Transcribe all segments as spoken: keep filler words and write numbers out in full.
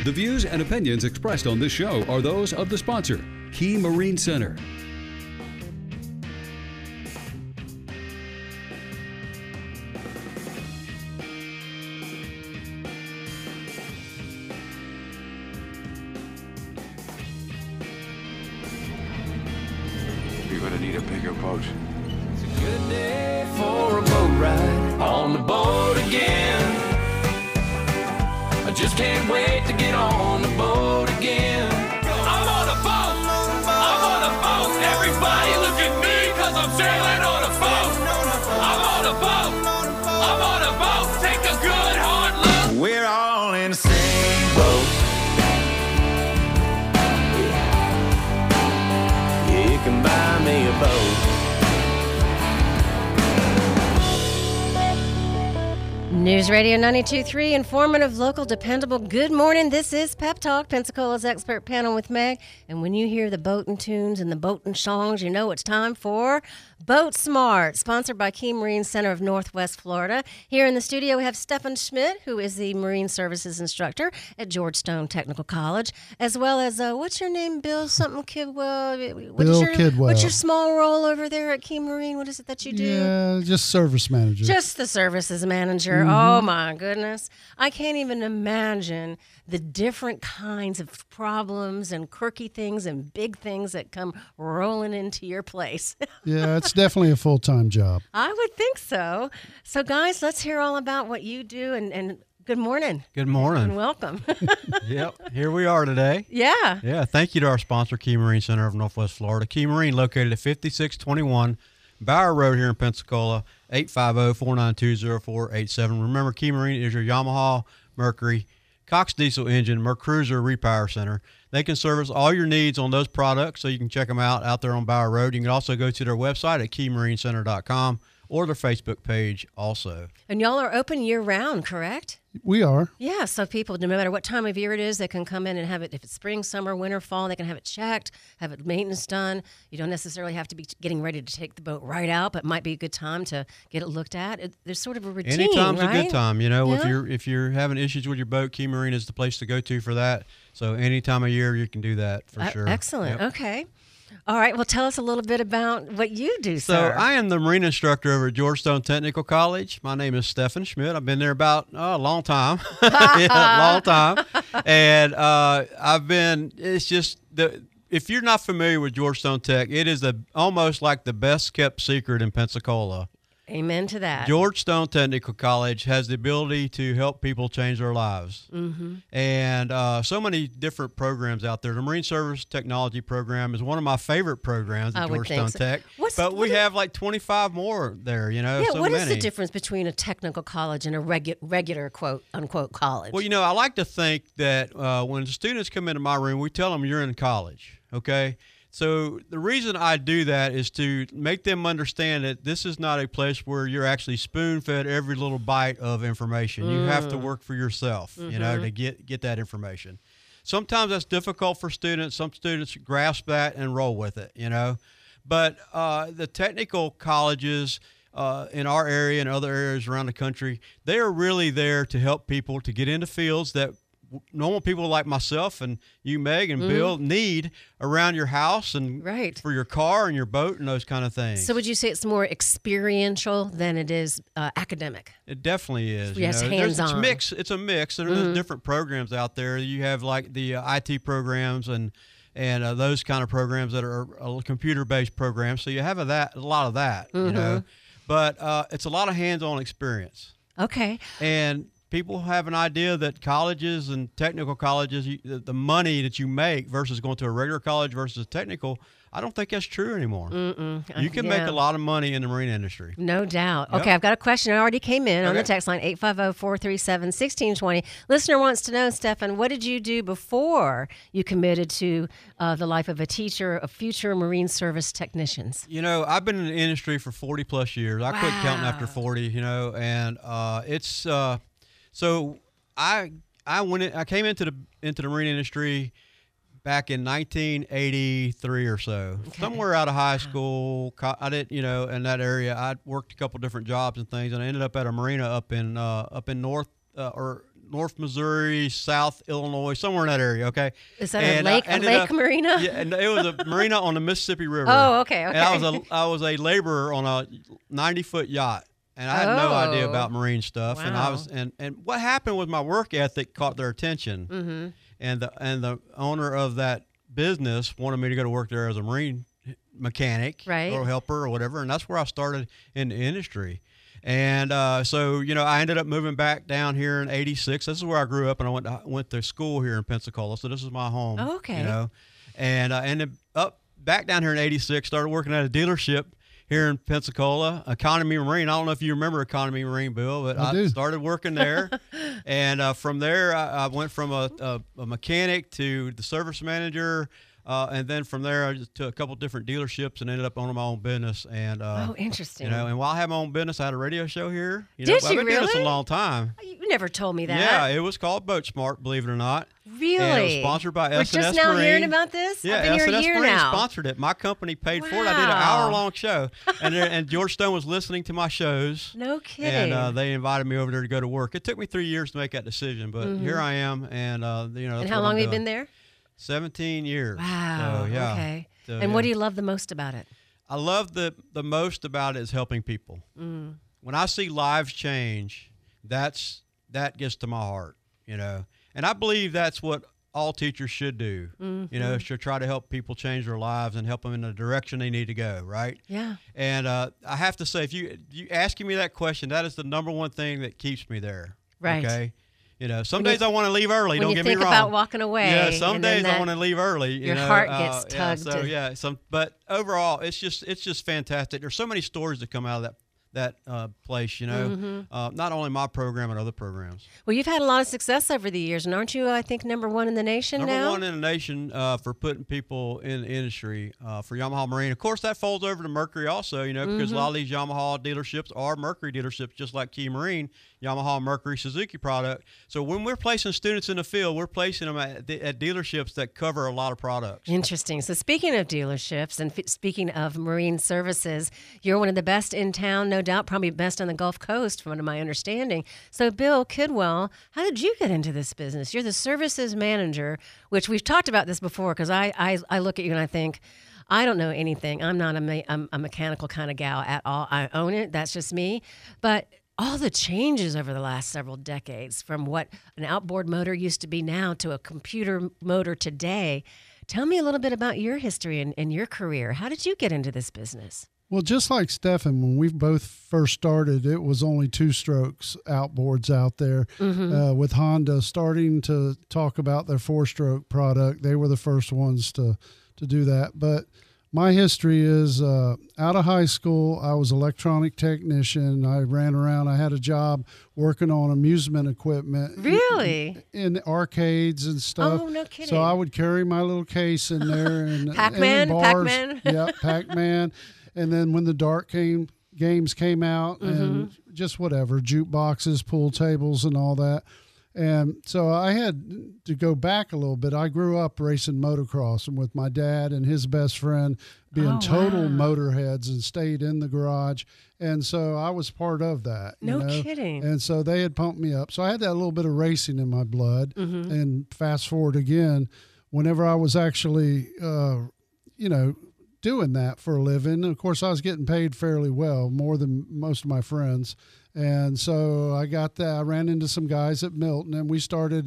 The views and opinions expressed on this show are those of the sponsor, Key Marine Center. You're gonna need a bigger boat. It's a good day for a boat ride on the boat again. I just can't wait to get on the boat again. I'm on a boat, I'm on a boat. Everybody look at me cause I'm sailing on a boat. I'm on a boat, I'm on a boat. Take a good hard look. We're all in the same boat. Yeah, you can buy me a boat. News Radio ninety-two point three, informative, local, dependable. Good morning. This is Pep Talk, Pensacola's expert panel with Meg. And when you hear the boating tunes and the boating songs, you know it's time for Boat Smart, sponsored by Key Marine Center of Northwest Florida. Here in the studio, we have Stefan Schmidt, who is the Marine Services Instructor at Georgetown Technical College, as well as, uh, what's your name, Bill? Something Kidwell? What Bill is your, Kidwell. What's your small role over there at Key Marine? What is it that you do? Yeah, just service manager. Just the services manager. Mm-hmm. Oh, my goodness. I can't even imagine the different kinds of problems and quirky things and big things that come rolling into your place. Yeah, it's definitely a full-time job. I would think so. So, guys, let's hear all about what you do. And, and good morning. Good morning. And welcome. Yep, here we are today. Yeah. Yeah, thank you to our sponsor, Key Marine Center of Northwest Florida. Key Marine, located at fifty-six twenty-one Bower Road here in Pensacola, eight five zero, four nine two, zero four eight seven. Remember, Key Marine is your Yamaha, Mercury, Cox Diesel engine, Mercruiser repower center. They can service all your needs on those products, so you can check them out out there on Bower Road. You can also go to their website at key marine center dot com or their Facebook page also. And y'all are open year-round, correct? We are. Yeah, so people, no matter what time of year it is, they can come in and have it, if it's spring, summer, winter, fall, they can have it checked, have it maintenance done. You don't necessarily have to be getting ready to take the boat right out, but it might be a good time to get it looked at. It, there's sort of a routine, Anytime's right? a good time. You know, Yeah. if you're if you're having issues with your boat, Key Marine is the place to go to for that. So any time of year you can do that for Uh, sure. Excellent. Yep. Okay. All right. Well, tell us a little bit about what you do, So sir. I am the marine instructor over at Georgetown Technical College. My name is Stefan Schmidt. I've been there about oh, a long time, yeah, a long time, and uh, I've been. It's just the. If you're not familiar with Georgetown Tech, it is the almost like the best kept secret in Pensacola. Amen to that. Georgetown Technical College has the ability to help people change their lives. Mm-hmm. And uh, so many different programs out there. The Marine Service Technology Program is one of my favorite programs at I would Georgetown think so. Tech. What's- but we what is- have like twenty-five more there, you know, Yeah, so what is many. the difference between a technical college and a regu- regular, quote, unquote, college? Well, you know, I like to think that uh, when students come into my room, we tell them you're in college, okay? So the reason I do that is to make them understand that this is not a place where you're actually spoon-fed every little bite of information. You have to work for yourself, you know, to get, get that information. Sometimes that's difficult for students. Some students grasp that and roll with it, you know. But uh, the technical colleges uh, in our area and other areas around the country, they are really there to help people to get into fields that normal people like myself and you, Meg, and Bill need around your house and Right. for your car and your boat and those kind of things. So would you say it's more experiential than it is uh, academic? It definitely is. Yes, you know. There's- It's hands-on. mix. It's a mix. There- There's different programs out there. You have like the uh, I T programs and and uh, those kind of programs that are uh, computer-based programs. So you have a, that a lot of that, you know. But uh, it's a lot of hands-on experience. Okay. And people have an idea that colleges and technical colleges, you, the, the money that you make versus going to a regular college versus technical, I don't think that's true anymore. Mm-mm. You can Yeah. make a lot of money in the marine industry. No doubt. Yep. Okay, I've got a question. It already came in on the Okay. text line, eight five zero, four three seven, one six two zero. Listener wants to know, Stefan, what did you do before you committed to uh, the life of a teacher of future Marine Service technicians? You know, I've been in the industry for forty plus years. I quit counting after forty, you know, and uh, it's uh, so I I went in, I came into the into the marine industry back in nineteen eighty-three or so, Okay. somewhere out of high school. co- I didn't, you know, in that area. I worked a couple different jobs and things, and I ended up at a marina up in uh, up in North uh, or North Missouri, South Illinois, somewhere in that area. Okay. Is that And a I lake? A ended lake up- marina? Yeah, and it was a marina on the Mississippi River. Oh, okay, okay. And I was a I was a laborer on a ninety foot yacht. And I had no idea Oh. about marine stuff, and I was Wow. and, and what happened was my work ethic caught their attention, mm-hmm. and the and the owner of that business wanted me to go to work there as a marine mechanic Right. or helper or whatever, and that's where I started in the industry. And uh, so you know, I ended up moving back down here in eighty-six. This is where I grew up, and I went to, went to school here in Pensacola. So this is my home. Oh, okay. You know, and I ended up back down here in eighty-six. Started working at a dealership here in Pensacola, Economy Marine. I don't know if you remember Economy Marine, Bill, but I I, do. started working there. and uh, from there, I, I went from a, a, a mechanic to the service manager. Uh, and then from there, I just took a couple different dealerships and ended up owning my own business. And uh, Oh, interesting. You know, and while I had my own business, I had a radio show here. You know, Did I've you been doing this a really? long time. You never told me that. Yeah, it was called Boat Smart, believe it or not. Really? And it was sponsored by We're S and S just now Marine. hearing about this? Yeah, I've been here S and a S year Marine now. sponsored it. My company paid for it. I did an Wow. hour-long show, and there, and George Stone was listening to my shows. No kidding. And uh, they invited me over there to go to work. It took me three years to make that decision, but here I am, and uh, you know. and that's how what long I'm have you doing. been there? Seventeen years. Wow. So, yeah. Okay. So, and what yeah. do you love the most about it? I love the the most about it is helping people. Mm. When I see lives change, that's that gets to my heart, you know. And I believe that's what all teachers should do. Mm-hmm. You know, should try to help people change their lives and help them in the direction they need to go, right? Yeah. And uh, I have to say, if you you asking me that question, that is the number one thing that keeps me there. Right. Okay. You know, some When you- days I want to leave early. when Don't you get think me wrong. about walking away, Yeah, some and then days I that- want to leave early. You your know, heart uh, gets yeah, tugged so to- yeah, some. But overall, it's just it's just fantastic. There's so many stories that come out of that that uh, place. You know, Mm-hmm. uh, not only my program and other programs. Well, you've had a lot of success over the years, and aren't you, I think, number one in the nation Number now? one in the nation uh, for putting people in the industry uh, for Yamaha Marine. Of course, that folds over to Mercury also, you know, because Mm-hmm. a lot of these Yamaha dealerships are Mercury dealerships, just like Key Marine, Yamaha, Mercury, Suzuki product. So when we're placing students in the field, we're placing them at, at dealerships that cover a lot of products. Interesting. So speaking of dealerships and f- speaking of marine services, you're one of the best in town, no doubt, probably best on the Gulf Coast, from my understanding. So Bill Kidwell, how did you get into this business? You're the services manager, which we've talked about this before, because I, I, I look at you and I think, I don't know anything. I'm not a, me- I'm a mechanical kind of gal at all. I own it. That's just me. But all the changes over the last several decades, from what an outboard motor used to be now to a computer motor today. Tell me a little bit about your history and, and your career. How did you get into this business? Well, just like Stefan, when we both first started, it was only two strokes outboards out there. Mm-hmm. Uh, with Honda starting to talk about their four stroke product, they were the first ones to, to do that. But my history is uh, out of high school, I was electronic technician. I ran around. I had a job working on amusement equipment. Really? In arcades and stuff. Oh, no kidding. So I would carry my little case in there. and Pac-Man? and in bars. Pac-Man? Yep, Pac-Man. And then when the dark came, games came out Mm-hmm. and just whatever, jukeboxes, pool tables, and all that. And so I had to go back a little bit. I grew up racing motocross and with my dad and his best friend being Oh, total wow. motorheads and stayed in the garage. And so I was part of that. you No know? kidding. And so they had pumped me up. So I had that little bit of racing in my blood. Mm-hmm. And fast forward again, whenever I was actually, uh, you know, doing that for a living, of course, I was getting paid fairly well, more than most of my friends. And so I got that. I ran into some guys at Milton, and we started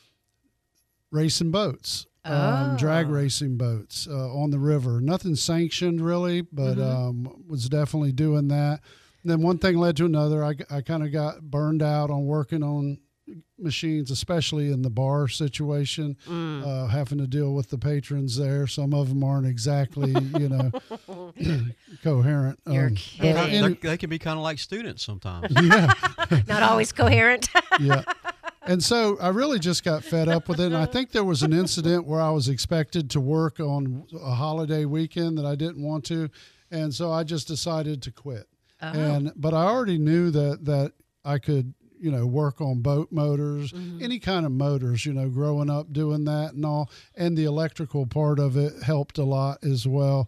racing boats, um, drag Oh. racing boats uh, on the river. Nothing sanctioned really, but um, was definitely doing that. And then one thing led to another. I, I kind of got burned out on working on machines, especially in the bar situation, uh, having to deal with the patrons there. Some of them aren't exactly, you know, coherent. You're Um, kidding. but They're- any- they can be kind of like students sometimes. yeah. Not always coherent. Yeah. And so I really just got fed up with it. And I think there was an incident where I was expected to work on a holiday weekend that I didn't want to. And so I just decided to quit. And, but I already knew that, that I could, you know, work on boat motors, any kind of motors, you know, growing up doing that and all. And the electrical part of it helped a lot as well.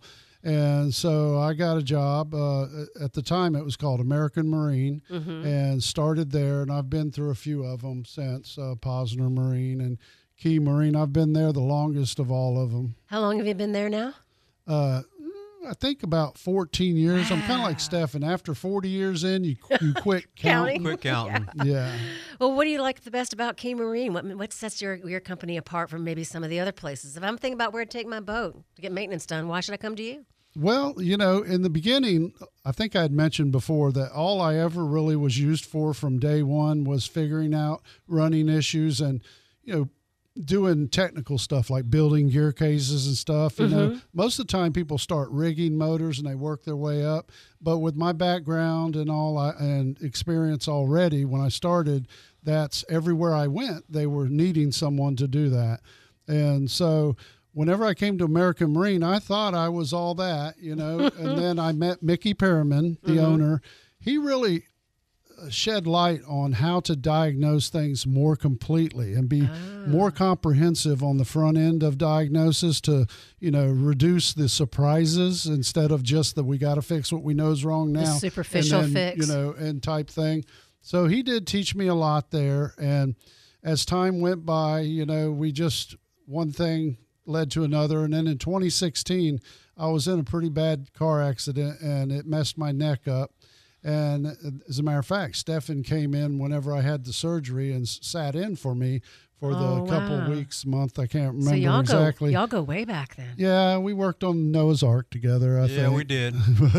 And so I got a job. Uh, at the time, it was called American Marine, Mm-hmm. and started there. And I've been through a few of them since, uh, Posner Marine and Key Marine. I've been there the longest of all of them. How long have you been there now? Uh, I think about fourteen years. I'm kind of like Wow. Stephen. After forty years in, you you quit Counting. counting. Quit counting. Yeah. Well, what do you like the best about Key Marine? What what sets your your company apart from maybe some of the other places? If I'm thinking about where to take my boat to get maintenance done, why should I come to you? Well, you know, in the beginning, I think I had mentioned before that all I ever really was used for from day one was figuring out running issues and, you know, doing technical stuff like building gear cases and stuff. You know, most of the time people start rigging motors and they work their way up. But with my background and all I, and experience already, when I started, that's everywhere I went, they were needing someone to do that. And so whenever I came to American Marine, I thought I was all that, you know, and then I met Mickey Perriman, the owner. He really shed light on how to diagnose things more completely and be more comprehensive on the front end of diagnosis to, you know, reduce the surprises instead of just that we got to fix what we know is wrong now. superficial and then, fix. You know, and type thing. So he did teach me a lot there. And as time went by, you know, we just, one thing led to another. And then in twenty sixteen, I was in a pretty bad car accident and it messed my neck up. And as a matter of fact, Stephen came in whenever I had the surgery and s- sat in for me for the Oh, couple wow. weeks, month. I can't remember So y'all exactly. go y'all go way back then. Yeah, we worked on Noah's Ark together, I Yeah, think. we did.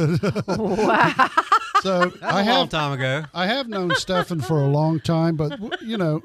Wow. So That's I a long have time ago. I have known Stephen for a long time, but w- you know,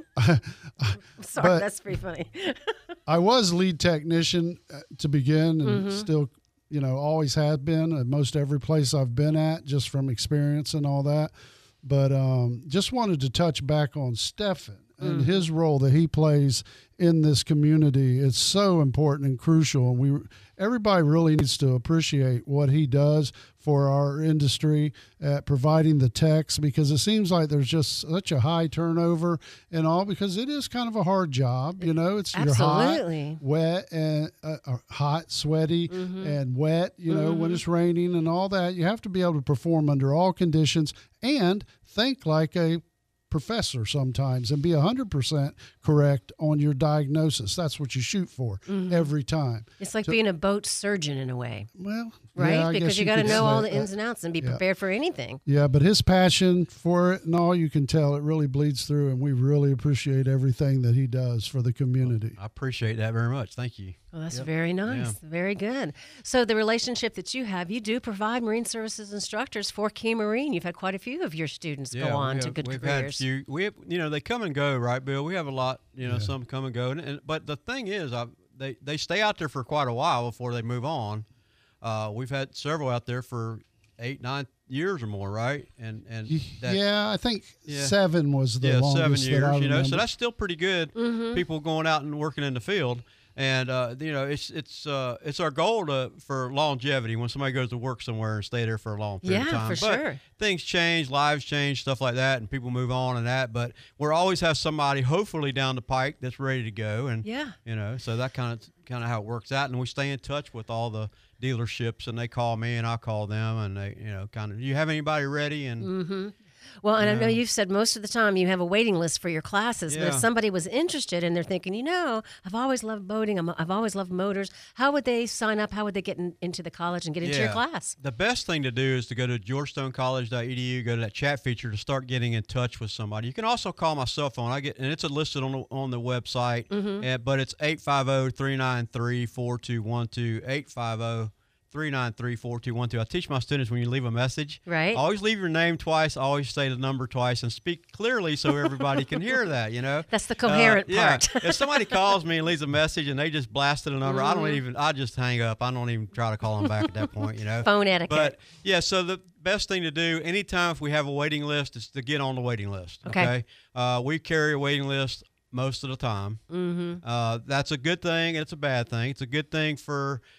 Sorry, But- that's pretty funny. I was lead technician uh, to begin, and Mm-hmm. still, you know, always have been at most every place I've been at, just from experience and all that. But um, just wanted to touch back on Stephen and Mm-hmm. his role that he plays in this community. It's so important and crucial, and we everybody really needs to appreciate what he does for our industry at providing the techs, because it seems like there's just such a high turnover and all, because it is kind of a hard job. You know, it's you're Absolutely. hot, wet, and uh, uh, hot, sweaty, and wet. You know, when it's raining and all that, you have to be able to perform under all conditions and think like a professor sometimes and be one hundred percent correct on your diagnosis. That's what you shoot for every time. It's like So- being a boat surgeon in a way, Well, right? yeah, I because guess you got to could know say all the that. ins and outs and be Yeah. prepared for anything. Yeah, but his passion for it and all, you can tell it really bleeds through, and we really appreciate everything that he does for the community. I appreciate that very much. Thank you. Well, that's very nice. Very good. So the relationship that you have, you do provide marine services instructors for Key Marine. You've had quite a few of your students go on we to have- good we've careers. had a few. We have, you know, they come and go, right, Bill? We have a lot, you know, some come and go. And, and but the thing is, I, they they stay out there for quite a while before they move on. Uh, we've had several out there for eight, nine years or more, right? And and that, yeah, I think Yeah. seven was the yeah, longest seven that years, I you know. So remember. that's still pretty good. People going out and working in the field. And uh, you know, it's it's uh, it's our goal to for longevity when somebody goes to work somewhere and stay there for a long period Yeah, of time. for but sure. Things change, lives change, stuff like that, and people move on and that. But we'll always have somebody, hopefully down the pike, that's ready to go. And Yeah. you know, so that kind of kind of how it works out. And we stay in touch with all the dealerships, and they call me and I call them, and they you know kind of, do you have anybody ready? And Mm-hmm. Well, and I know you've said most of the time you have a waiting list for your classes, but if Yeah. somebody was interested and they're thinking, you know, I've always loved boating, I'm, I've always loved motors, how would they sign up? How would they get in, into the college and get into your Yeah. class? The best thing to do is to go to georgestone college dot e d u, go to that chat feature to start getting in touch with somebody. You can also call my cell phone. I get and it's listed on the, on the website, Mm-hmm. uh, but it's eight five zero, three nine three, four two one two, eight five zero, three nine three, four two one two. I teach my students when you leave a message, Right. always leave your name twice, always say the number twice, and speak clearly so everybody can hear that, you know? That's the coherent Uh, yeah. part. If somebody calls me and leaves a message and they just blasted a number, I Mm-hmm. don't even, I just hang up. I don't even try to call them back at that point, you know? Phone etiquette. But yeah, so the best thing to do anytime if we have a waiting list is to get on the waiting list. Okay. Okay. Uh, we carry a waiting list most of the time. Mm-hmm. Uh, that's a good thing and it's a bad thing. It's a good thing for,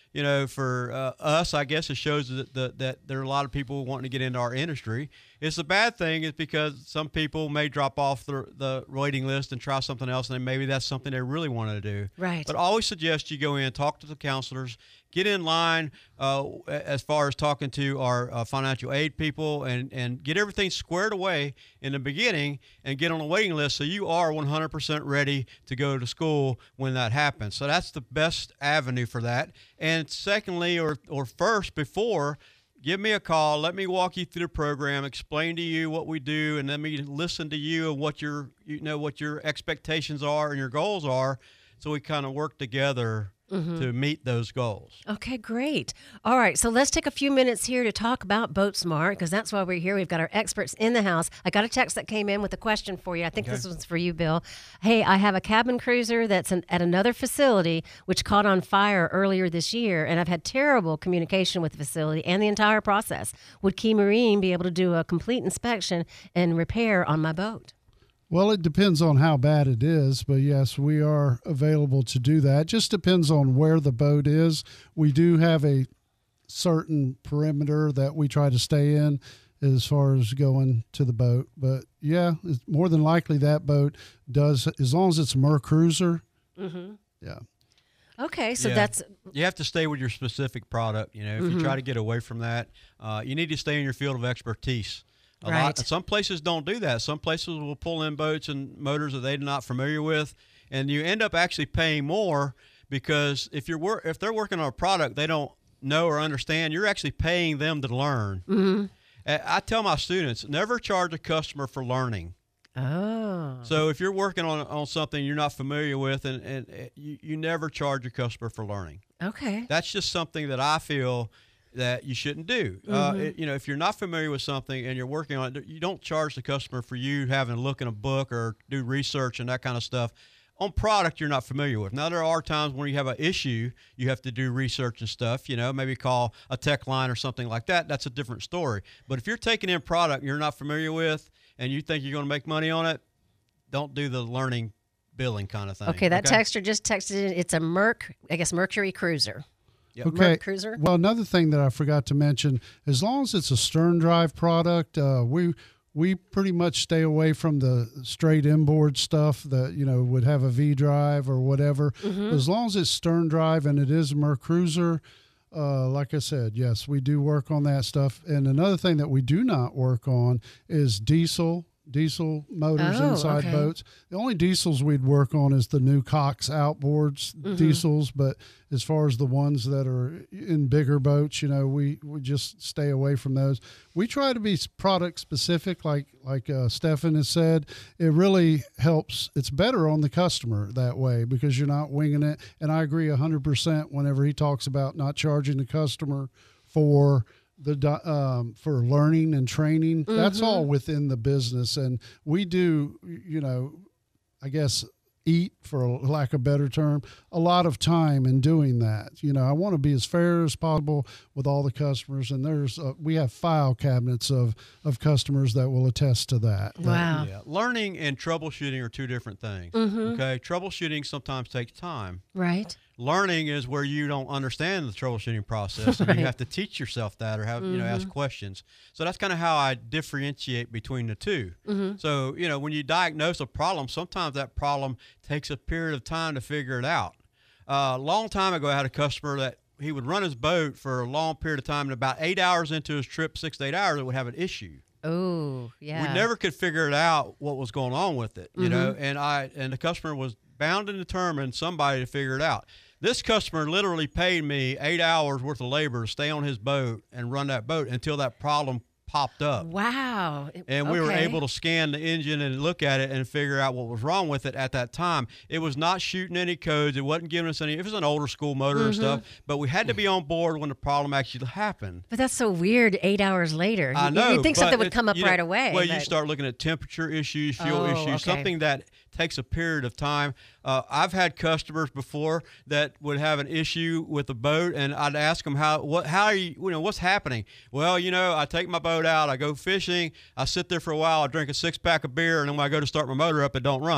you know, for uh, us, I guess it shows that, that that there are a lot of people wanting to get into our industry. It's a bad thing is because some people may drop off the, the waiting list and try something else, and then maybe that's something they really want to do. Right. But I always suggest you go in, talk to the counselors, get in line uh, as far as talking to our uh, financial aid people, and, and get everything squared away in the beginning and get on a waiting list so you are one hundred percent ready to go to school when that happens. So that's the best avenue for that. And secondly, or, or first, before, give me a call. Let me walk you through the program, explain to you what we do, and let me listen to you and what your, you know, what your expectations are and your goals are, so we kind of work together mm-hmm. to meet those goals. Okay, great. All right, so let's take a few minutes here to talk about BoatSmart, because that's why we're here. We've got our experts in the house. I got a text that came in with a question for you. I think okay. this one's for you, Bill. Hey, I have a cabin cruiser that's an, at another facility which caught on fire earlier this year, and I've had terrible communication with the facility and the entire process. Would Key Marine be able to do a complete inspection and repair on my boat? Well, it depends on how bad it is, but yes, we are available to do that. Just depends on where the boat is. We do have a certain perimeter that we try to stay in as far as going to the boat. But yeah, it's more than likely that boat does, as long as it's a MerCruiser. Mm-hmm. Yeah. Okay, so yeah. that's... You have to stay with your specific product. You know, if mm-hmm. you try to get away from that, uh, you need to stay in your field of expertise. A right. lot, some places don't do that. Some places will pull in boats and motors that they're not familiar with, and you end up actually paying more because if you're wor- if they're working on a product they don't know or understand, you're actually paying them to learn. Mm-hmm. I tell my students, never charge a customer for learning. Oh. So if you're working on on something you're not familiar with, and, and you, you never charge a customer for learning. Okay. That's just something that I feel that you shouldn't do. Mm-hmm. Uh, it, you know, if you're not familiar with something and you're working on it, you don't charge the customer for you having to look in a book or do research and that kind of stuff on product you're not familiar with. Now, there are times when you have an issue, you have to do research and stuff, you know, maybe call a tech line or something like that. That's a different story. But if you're taking in product you're not familiar with and you think you're going to make money on it, don't do the learning billing kind of thing. Okay, that okay? texter just texted in, it's a Merc, I guess Mercury Cruiser. Yep. Okay. Cruiser. Well, another thing that I forgot to mention, as long as it's a stern drive product, uh, we we pretty much stay away from the straight inboard stuff that, you know, would have a V drive or whatever. Mm-hmm. As long as it's stern drive and it is a MerCruiser, uh, like I said, yes, we do work on that stuff. And another thing that we do not work on is diesel. Diesel motors oh, inside okay. boats. The only diesels we'd work on is the new Cox outboards mm-hmm. diesels, but as far as the ones that are in bigger boats, you know, we, we just stay away from those. We try to be product specific, like like uh, Stefan has said. It really helps. It's better on the customer that way because you're not winging it. And I agree one hundred percent whenever he talks about not charging the customer for the um, for learning and training. Mm-hmm. That's all within the business, and we do, you know, I guess eat, for lack of a better term, a lot of time in doing that. You know, I want to be as fair as possible with all the customers, and there's uh, we have file cabinets of of customers that will attest to that. Wow. Yeah. Learning and troubleshooting are two different things. Mm-hmm. Okay, troubleshooting sometimes takes time. Right. Learning is where you don't understand the troubleshooting process, and right. you have to teach yourself that, or have mm-hmm. you know ask questions. So that's kind of how I differentiate between the two. Mm-hmm. So you know when you diagnose a problem, sometimes that problem takes a period of time to figure it out. Uh, a long time ago, I had a customer that he would run his boat for a long period of time, and about eight hours into his trip, six to eight hours, it would have an issue. Oh, yeah. We never could figure it out what was going on with it, you mm-hmm. know. And I and the customer was bound and determined somebody to figure it out. This customer literally paid me eight hours worth of labor to stay on his boat and run that boat until that problem popped up. Wow. And we okay. were able to scan the engine and look at it and figure out what was wrong with it at that time. It was not shooting any codes. It wasn't giving us any, it was an older school motor mm-hmm. and stuff, but we had to be on board when the problem actually happened. But that's so weird eight hours later. I know. You'd think something would come up you know, right away. Well, but... you start looking at temperature issues, fuel oh, issues, okay. something that takes a period of time. Uh, I've had customers before that would have an issue with the boat, and I'd ask them how, what, how are you, you know, what's happening? Well, you know, I take my boat out, I go fishing, I sit there for a while, I drink a six pack of beer, and then when I go to start my motor up, it don't run.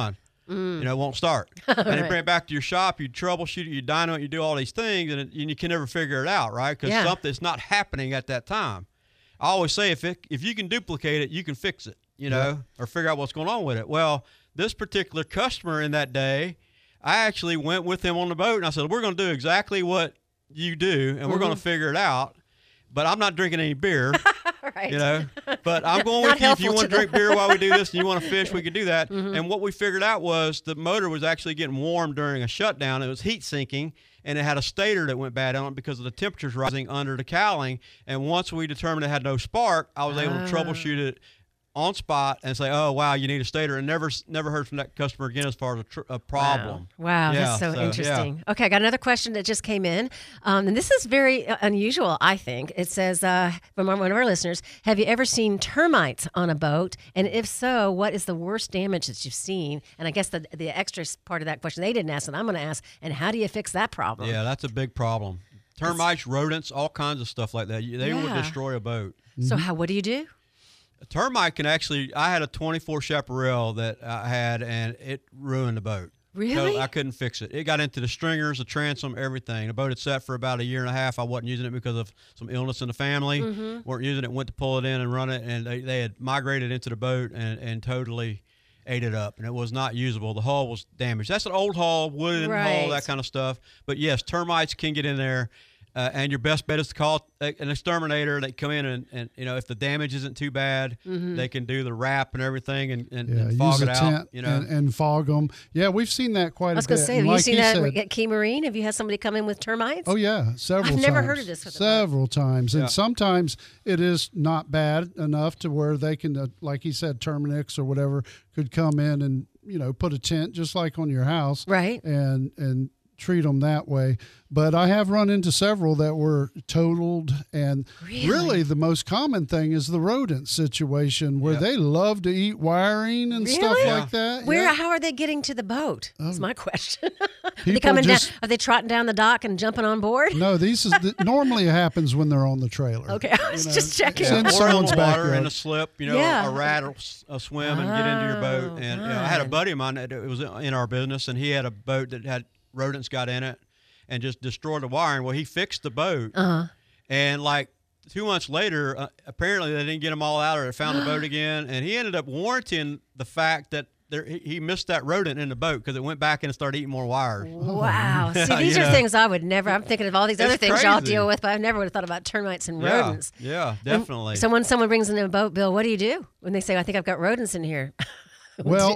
Mm. You know, it won't start. And Right. you bring it back to your shop, you troubleshoot it, you dyno it, you do all these things, and, it, and you can never figure it out, right? Because Yeah. something's not happening at that time. I always say if it, if you can duplicate it, you can fix it, you know, or figure out what's going on with it. Well, this particular customer in that day, I actually went with him on the boat, and I said, we're going to do exactly what you do, and we're going to figure it out. But I'm not drinking any beer, Right. you know. But I'm going Not with you. If you helpful want to to drink them. beer while we do this and you want to fish, we could do that. And what we figured out was the motor was actually getting warm during a shutdown. It was heat sinking, and it had a stator that went bad on it because of the temperatures rising under the cowling. And once we determined it had no spark, I was able to troubleshoot it on spot and say, "Oh wow, you need a stator," and never never heard from that customer again as far as a, tr- a problem. Wow, wow Yeah, that's so, so, interesting. yeah. Okay, I got another question that just came in, um, and this is very uh, unusual, I think. It says uh, from one of our listeners, have you ever seen termites on a boat? And if so, what is the worst damage that you've seen? And I guess the, the extra part of that question they didn't ask, and I'm going to ask, and how do you fix that problem? Yeah, that's a big problem. Termites, rodents, all kinds of stuff like that. You- They will Yeah. destroy a boat. So how? What do you do? A termite can actually. I had a twenty-four Chaparral that I had, and it ruined the boat. Really? So I couldn't fix it. It got into the stringers, the transom, everything. The boat had sat for about a year and a half. I wasn't using it because of some illness in the family. Mm-hmm. weren't using it. Went to pull it in and run it, and they, they had migrated into the boat and, and totally ate it up, and it was not usable. The hull was damaged. That's an old hull, wooden Right. hull, that kind of stuff. But yes, termites can get in there. Uh, and your best bet is to call an exterminator. They come in and, and you know, if the damage isn't too bad, Mm-hmm. they can do the wrap and everything and, and, Yeah, and fog use it a out. tent You know, and, and fog them. Yeah, we've seen that quite I was a going bit. to say, have And you like seen that said- at Key Marine? Have you had somebody come in with termites? Oh yeah, several. I've never times. heard of this with a boat. Several times, Yeah. and sometimes it is not bad enough to where they can, uh, like he said, Terminix or whatever could come in and you know put a tent just like on your house, Right. And and treat them that way. But I have run into several that were totaled, and Really? really, the most common thing is the rodent situation where Yeah. they love to eat wiring and stuff Really? like that. Where? Yeah. How are they getting to the boat? That's my question. are they People coming just- down? Are they trotting down the dock and jumping on board? No, these is the, normally it happens when they're on the trailer. Okay, I was You know, just checking. it's in or someone's in the water backyard. in a slip, you know, Yeah. a rat will s- uh, swim and get into your boat. Oh, And you know, I had a God. buddy of mine that it was in our business, and he had a boat that had rodents got in it and just destroyed the wiring. Well, he fixed the boat, Uh-huh. and like two months later, uh, apparently they didn't get them all out, or they found the boat again, and he ended up warranting the fact that there, he, he missed that rodent in the boat because it went back and started eating more wires. Wow. See, Yeah, these you are know. things I would never. I'm thinking of all these other It's things y'all crazy. deal with, but I never would have thought about termites and Yeah, rodents. yeah, And definitely. So when someone brings in a boat, Bill, what do you do when they say, "I think I've got rodents in here"? Well,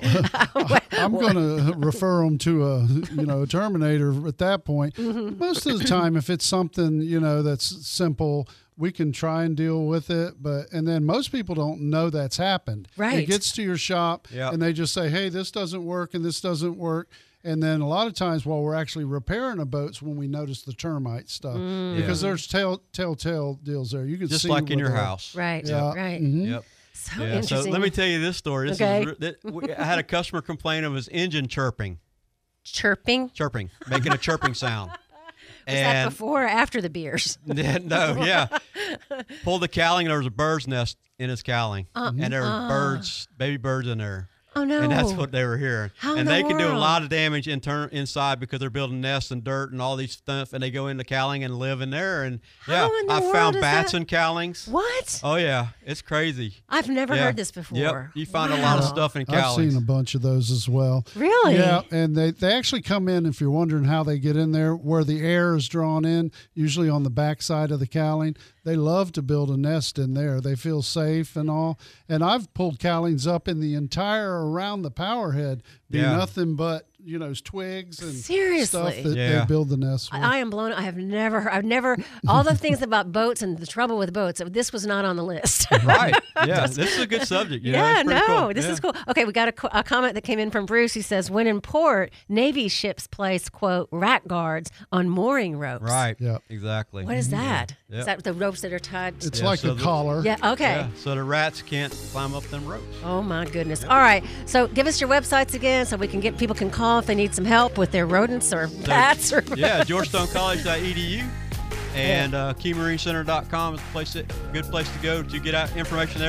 I'm going to refer them to a you know a Terminator at that point. Mm-hmm. Most of the time, if it's something you know that's simple, we can try and deal with it. But and then most people don't know that's happened. Right. It gets to your shop, Yep. and they just say, "Hey, this doesn't work, and this doesn't work." And then a lot of times, while we're actually repairing a boat's when we notice the termite stuff Mm. because there's tell, telltale deals there. You can Just see like in with your the- house. Right. Yeah. Right. Mhm. Yep. So Yeah, so interesting. let me tell you this story. This Okay. is, re- that, we, I had a customer complain of his engine chirping, Chirping. chirping, making a chirping sound. Was that before or after the beers? no, yeah. Pulled the cowling, and there was a bird's nest in his cowling, and there were birds, baby birds in there. Oh no. And that's what they were hearing. How in and the they can do a world? lot of damage in turn, inside because they're building nests and dirt and all these stuff, and they go into cowling and live in there. And yeah, How in the I world found is bats that? in cowlings. What? Oh yeah, it's crazy. I've never Yeah. heard this before. Yep, you find a lot of Wow. stuff in I've cowlings. seen a bunch of those as well. Really? Yeah, and they, they actually come in, if you're wondering how they get in there, where the air is drawn in, usually on the back side of the cowling. They love to build a nest in there. They feel safe and all. And I've pulled cowlings up in the entire around the power head, be Yeah. nothing but, you know, twigs and Seriously? stuff that Yeah. they build the nest with. I I am blown. I have never. heard- I've never. All the things about boats and the trouble with boats. This was not on the list. Right. Yeah. This is a good subject. You know, Yeah, it's pretty no, cool. this Yeah. is cool. Okay, we got a, co- a comment that came in from Bruce. He says, when in port, Navy ships place, quote, rack guards on mooring ropes. Right. Yep. Exactly. What is that? Yep. Is that the ropes that are tied? It's Yeah, like so a the- collar. yeah, okay. Yeah. So the rats can't climb up them ropes. Oh, my goodness. All right, so give us your websites again so we can get, people can call if they need some help with their rodents or bats or Yeah, georgestone college dot e d u and uh, key marine center dot com is a place that, good place to go to get out information there.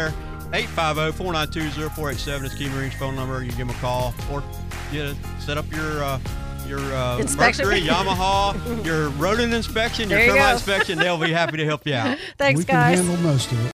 eight five zero, four nine two, zero four eight seven is Key Marine's phone number. You give them a call or get a, set up your uh, your uh, Inspection. Mercury, Yamaha, your rodent inspection, your There you termite go. inspection. They'll be happy to help you out. Thanks, we guys. can handle most of it.